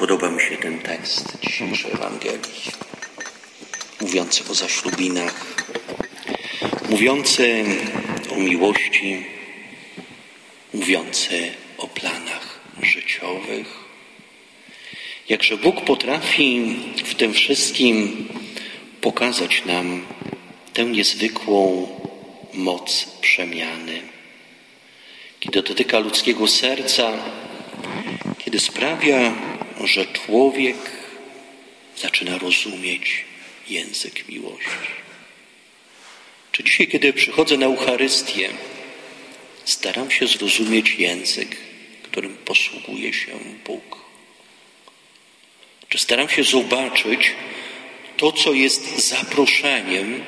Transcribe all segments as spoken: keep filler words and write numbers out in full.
Podoba mi się ten tekst dzisiejszej Ewangelii, mówiący o zaślubinach, mówiący o miłości, mówiący o planach życiowych. Jakże Bóg potrafi w tym wszystkim pokazać nam tę niezwykłą moc przemiany. Kiedy dotyka ludzkiego serca, kiedy sprawia, że człowiek zaczyna rozumieć język miłości. Czy dzisiaj, kiedy przychodzę na Eucharystię, staram się zrozumieć język, którym posługuje się Bóg? Czy staram się zobaczyć to, co jest zaproszeniem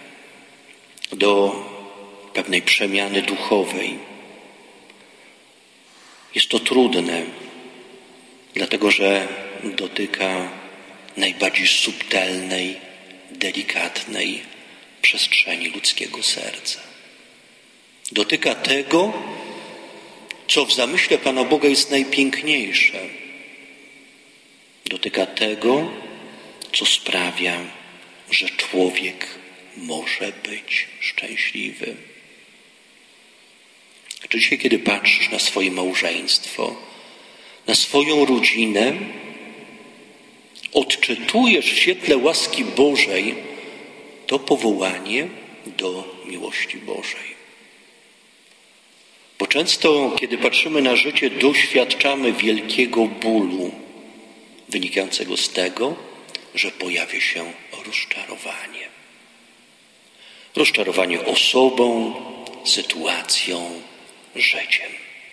do pewnej przemiany duchowej? Jest to trudne, dlatego że dotyka najbardziej subtelnej, delikatnej przestrzeni ludzkiego serca. Dotyka tego, co w zamyśle Pana Boga jest najpiękniejsze. Dotyka tego, co sprawia, że człowiek może być szczęśliwy. Czy dzisiaj, kiedy patrzysz na swoje małżeństwo, na swoją rodzinę, odczytujesz w świetle łaski Bożej to powołanie do miłości Bożej? Bo często, kiedy patrzymy na życie, doświadczamy wielkiego bólu wynikającego z tego, że pojawia się rozczarowanie. Rozczarowanie osobą, sytuacją, życiem.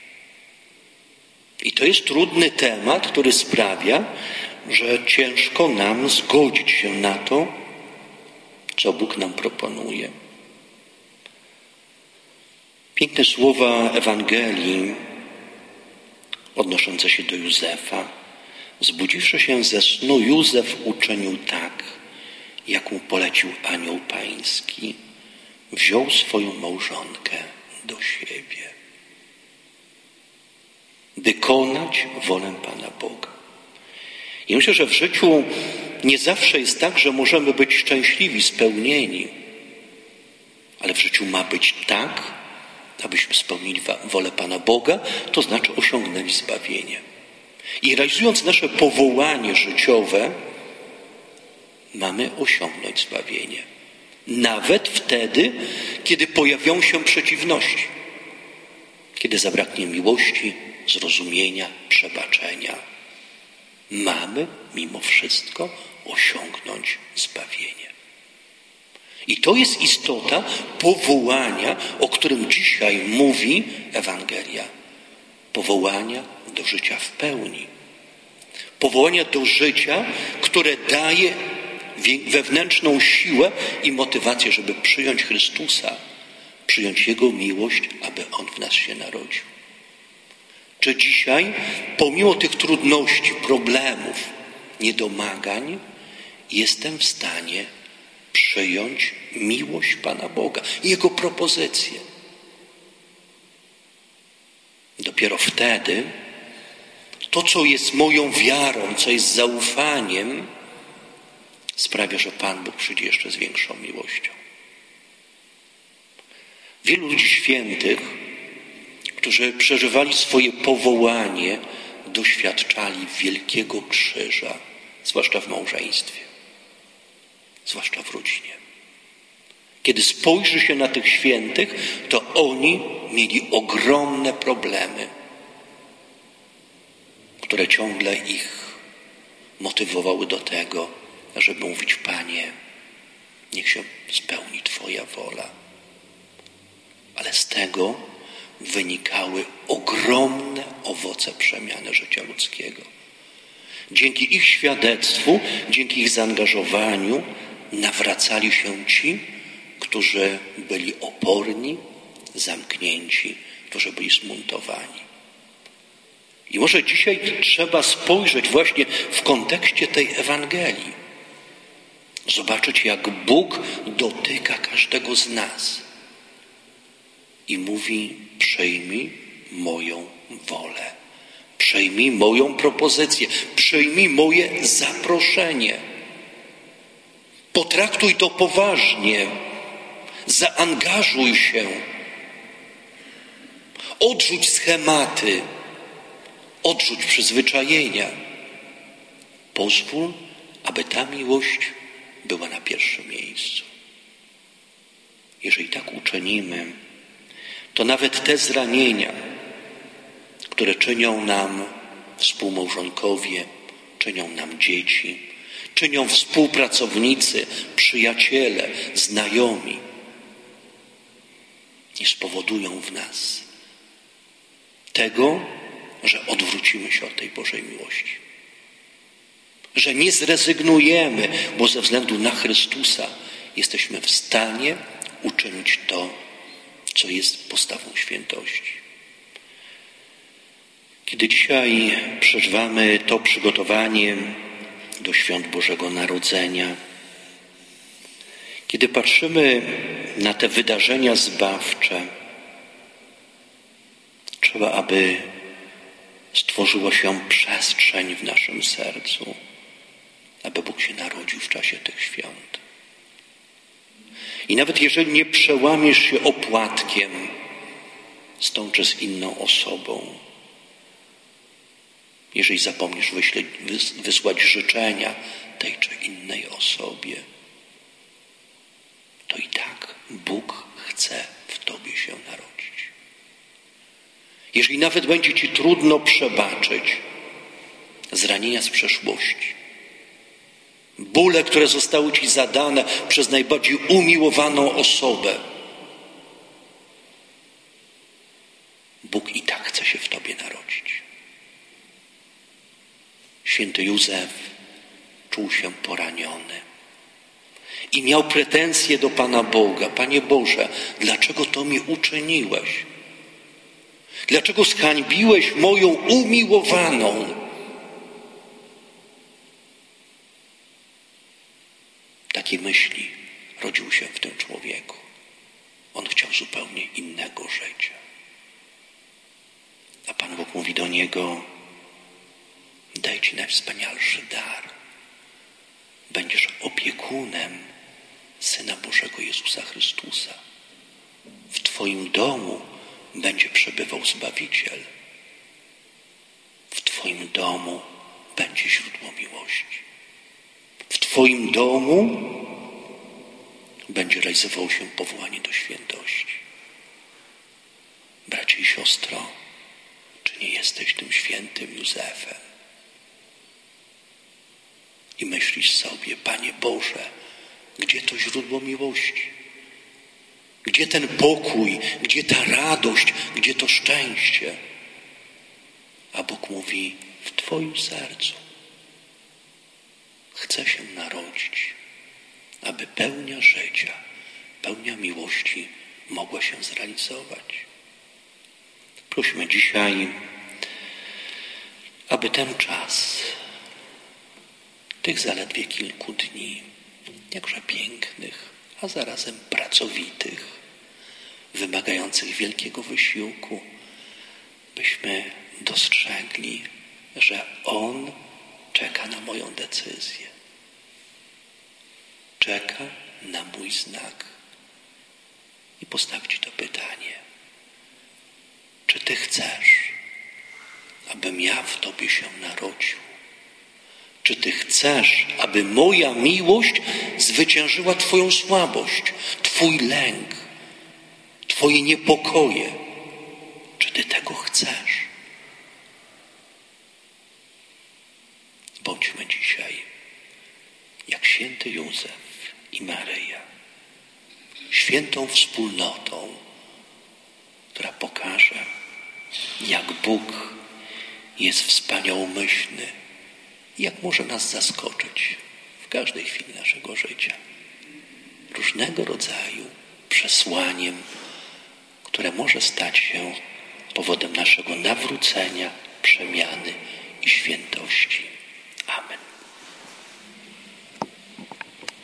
I to jest trudny temat, który sprawia, że ciężko nam zgodzić się na to, co Bóg nam proponuje. Piękne słowa Ewangelii odnoszące się do Józefa. Zbudziwszy się ze snu, Józef uczynił tak, jak mu polecił anioł pański. Wziął swoją małżonkę do siebie. Wykonać wolę Pana Boga. I myślę, że w życiu nie zawsze jest tak, że możemy być szczęśliwi, spełnieni, ale w życiu ma być tak, abyśmy spełnili wolę Pana Boga, to znaczy osiągnęli zbawienie. I realizując nasze powołanie życiowe, mamy osiągnąć zbawienie. Nawet wtedy, kiedy pojawią się przeciwności, kiedy zabraknie miłości, zrozumienia, przebaczenia. Mamy mimo wszystko osiągnąć zbawienie. I to jest istota powołania, o którym dzisiaj mówi Ewangelia. Powołania do życia w pełni. Powołania do życia, które daje wewnętrzną siłę i motywację, żeby przyjąć Chrystusa, przyjąć Jego miłość, aby On w nas się narodził. Czy dzisiaj, pomimo tych trudności, problemów, niedomagań, jestem w stanie przyjąć miłość Pana Boga i Jego propozycję? Dopiero wtedy to, co jest moją wiarą, co jest zaufaniem, sprawia, że Pan Bóg przyjdzie jeszcze z większą miłością. Wielu ludzi świętych, którzy przeżywali swoje powołanie, doświadczali wielkiego krzyża, zwłaszcza w małżeństwie, zwłaszcza w rodzinie. Kiedy spojrzy się na tych świętych, to oni mieli ogromne problemy, które ciągle ich motywowały do tego, żeby mówić: Panie, niech się spełni Twoja wola. Ale z tego wynikały ogromne owoce przemiany życia ludzkiego. Dzięki ich świadectwu, dzięki ich zaangażowaniu nawracali się ci, którzy byli oporni, zamknięci, którzy byli zbuntowani. I może dzisiaj trzeba spojrzeć właśnie w kontekście tej Ewangelii. Zobaczyć, jak Bóg dotyka każdego z nas i mówi: przyjmij moją wolę. Przyjmij moją propozycję, przyjmij moje zaproszenie. Potraktuj to poważnie, zaangażuj się, odrzuć schematy, odrzuć przyzwyczajenia. Pozwól, aby ta miłość była na pierwszym miejscu. Jeżeli tak uczynimy, to nawet te zranienia, które czynią nam współmałżonkowie, czynią nam dzieci, czynią współpracownicy, przyjaciele, znajomi, nie spowodują w nas tego, że odwrócimy się od tej Bożej miłości. Że nie zrezygnujemy, bo ze względu na Chrystusa jesteśmy w stanie uczynić to, co jest postawą świętości. Kiedy dzisiaj przeżywamy to przygotowanie do świąt Bożego Narodzenia, kiedy patrzymy na te wydarzenia zbawcze, trzeba, aby stworzyła się przestrzeń w naszym sercu, aby Bóg się narodził w czasie tych świąt. I nawet jeżeli nie przełamiesz się opłatkiem z tą czy z inną osobą, jeżeli zapomnisz wyśle, wys, wysłać życzenia tej czy innej osobie, to i tak Bóg chce w tobie się narodzić. Jeżeli nawet będzie ci trudno przebaczyć zranienia z przeszłości, bóle, które zostały ci zadane przez najbardziej umiłowaną osobę, Bóg i tak chce się w tobie narodzić. Święty Józef czuł się poraniony i miał pretensje do Pana Boga. Panie Boże, dlaczego to mi uczyniłeś? Dlaczego zhańbiłeś moją umiłowaną? Takie myśli rodziły się w tym człowieku. On chciał zupełnie innego życia. A Pan Bóg mówi do niego: daj ci najwspanialszy dar. Będziesz opiekunem Syna Bożego Jezusa Chrystusa. W twoim domu będzie przebywał Zbawiciel. W twoim domu będzie źródło miłości. W twoim domu będzie realizowało się powołanie do świętości. Bracie i siostro, czy nie jesteś tym świętym Józefem? I myślisz sobie: Panie Boże, gdzie to źródło miłości? Gdzie ten pokój? Gdzie ta radość? Gdzie to szczęście? A Bóg mówi: w twoim sercu. Chcę się narodzić, aby pełnia życia, pełnia miłości mogła się zrealizować. Prośmy dzisiaj, aby ten czas, tych zaledwie kilku dni, jakże pięknych, a zarazem pracowitych, wymagających wielkiego wysiłku, byśmy dostrzegli, że On czeka na moją decyzję. Czeka na mój znak. I postawić to pytanie: czy Ty chcesz, abym ja w Tobie się narodził? Czy Ty chcesz, aby moja miłość zwyciężyła Twoją słabość, Twój lęk, Twoje niepokoje? Czy Ty tego chcesz? Bądźmy dzisiaj jak święty Józef i Maryja, świętą wspólnotą, która pokaże, jak Bóg jest wspaniałomyślny, jak może nas zaskoczyć w każdej chwili naszego życia różnego rodzaju przesłaniem, które może stać się powodem naszego nawrócenia, przemiany i świętości.